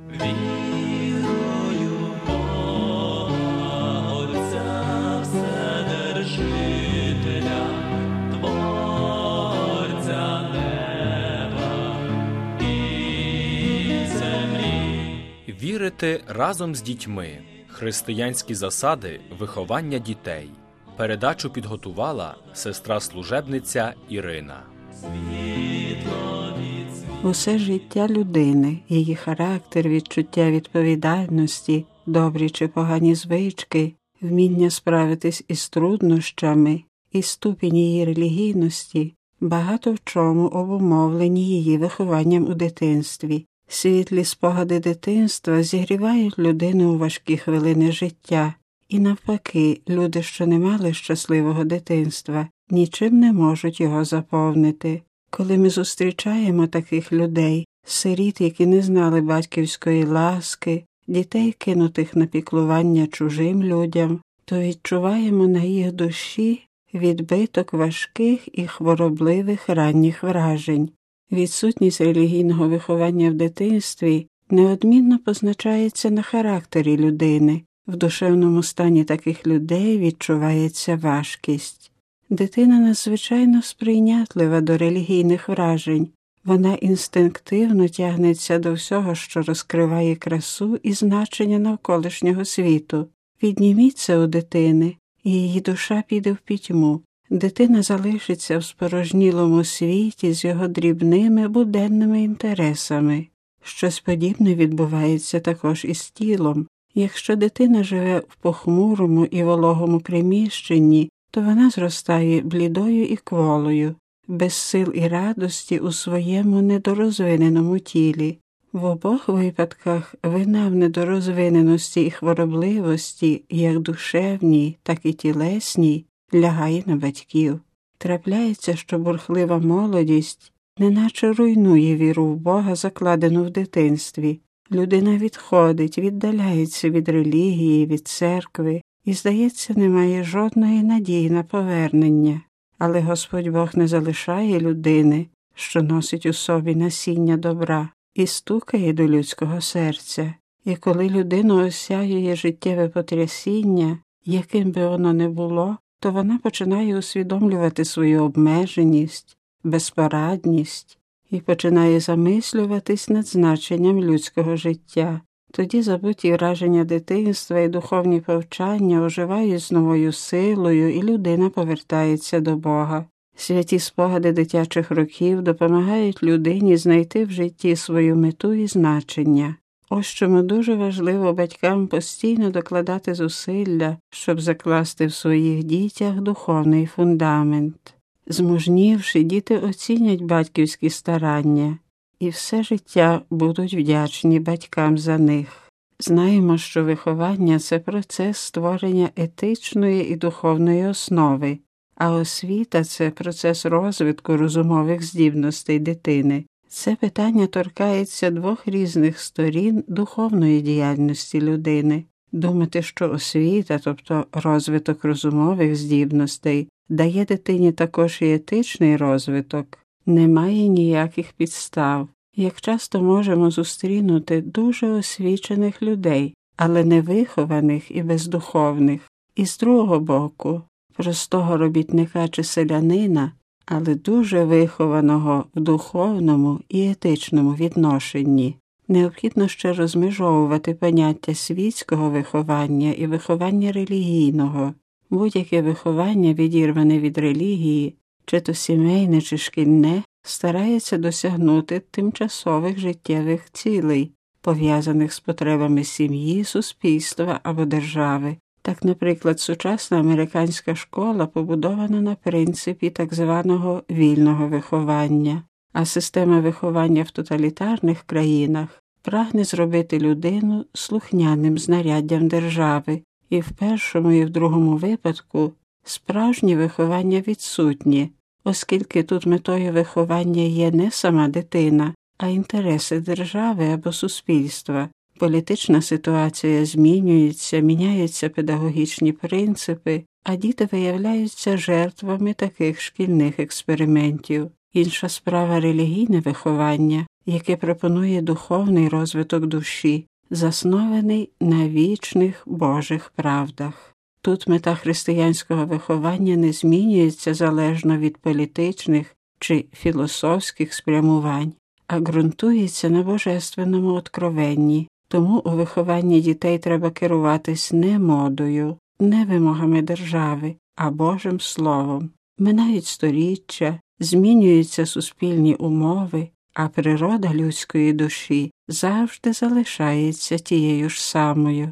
Вірую в Бога, Отця Вседержителя, Творця неба і землі. Вірити разом з дітьми. Християнські засади виховання дітей. Передачу підготувала сестра-служебниця Ірина. Усе життя людини, її характер, відчуття відповідальності, добрі чи погані звички, вміння справитись із труднощами і ступінь її релігійності багато в чому обумовлені її вихованням у дитинстві. Світлі спогади дитинства зігрівають людину у важкі хвилини життя. І навпаки, люди, що не мали щасливого дитинства, нічим не можуть його заповнити. Коли ми зустрічаємо таких людей, сиріт, які не знали батьківської ласки, дітей, кинутих на піклування чужим людям, то відчуваємо на їх душі відбиток важких і хворобливих ранніх вражень. Відсутність релігійного виховання в дитинстві неодмінно позначається на характері людини. В душевному стані таких людей відчувається важкість. Дитина надзвичайно сприйнятлива до релігійних вражень. Вона інстинктивно тягнеться до всього, що розкриває красу і значення навколишнього світу. Відніміться у дитини, і її душа піде в пітьму. Дитина залишиться в спорожнілому світі з його дрібними буденними інтересами. Щось подібне відбувається також із тілом. Якщо дитина живе в похмурому і вологому приміщенні, то вона зростає блідою і кволою, без сил і радості у своєму недорозвиненому тілі. В обох випадках вина в недорозвиненості і хворобливості, як душевній, так і тілесній, лягає на батьків. Трапляється, що бурхлива молодість неначе руйнує віру в Бога, закладену в дитинстві. Людина відходить, віддаляється від релігії, від церкви і, здається, не має жодної надії на повернення. Але Господь Бог не залишає людини, що носить у собі насіння добра, і стукає до людського серця. І коли людину осяює життєве потрясіння, яким би воно не було, то вона починає усвідомлювати свою обмеженість, безпорадність і починає замислюватись над значенням людського життя. Тоді забуті враження дитинства і духовні повчання оживають з новою силою, і людина повертається до Бога. Святі спогади дитячих років допомагають людині знайти в житті свою мету і значення. Ось чому дуже важливо батькам постійно докладати зусилля, щоб закласти в своїх дітях духовний фундамент. Змужнівши, діти оцінять батьківські старання і все життя будуть вдячні батькам за них. Знаємо, що виховання – це процес створення етичної і духовної основи, а освіта – це процес розвитку розумових здібностей дитини. Це питання торкається двох різних сторін духовної діяльності людини. Думати, що освіта, тобто розвиток розумових здібностей, дає дитині також і етичний розвиток, немає ніяких підстав. Як часто можемо зустрінути дуже освічених людей, але невихованих і бездуховних. І з другого боку, простого робітника чи селянина, але дуже вихованого в духовному і етичному відношенні. Необхідно ще розмежовувати поняття світського виховання і виховання релігійного. Будь-яке виховання, відірване від релігії, чи то сімейне, чи шкільне, старається досягнути тимчасових життєвих цілей, пов'язаних з потребами сім'ї, суспільства або держави. Так, наприклад, сучасна американська школа побудована на принципі так званого вільного виховання, а система виховання в тоталітарних країнах прагне зробити людину слухняним знаряддям держави. І в першому, і в другому випадку справжнє виховання відсутнє, оскільки тут метою виховання є не сама дитина, а інтереси держави або суспільства. Політична ситуація змінюється, міняються педагогічні принципи, а діти виявляються жертвами таких шкільних експериментів. Інша справа – релігійне виховання. яке пропонує духовний розвиток душі, заснований на вічних Божих правдах. Тут мета християнського виховання не змінюється залежно від політичних чи філософських спрямувань, а ґрунтується на божественному откровенні. Тому у вихованні дітей треба керуватись не модою, не вимогами держави, а Божим Словом. Минають сторіччя, змінюються суспільні умови, а природа людської душі завжди залишається тією ж самою.